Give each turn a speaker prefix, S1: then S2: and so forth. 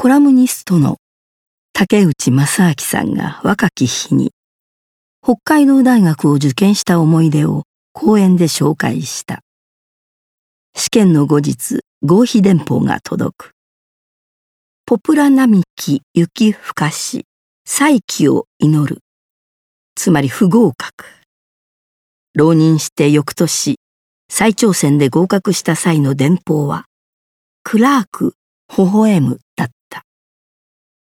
S1: コラムニストの竹内正明さんが若き日に北海道大学を受験した思い出を講演で紹介した。試験の後日、合否電報が届く。ポプラ並木雪ふかし、再起を祈る。つまり不合格。浪人して翌年、再挑戦で合格した際の電報は、クラーク、微笑む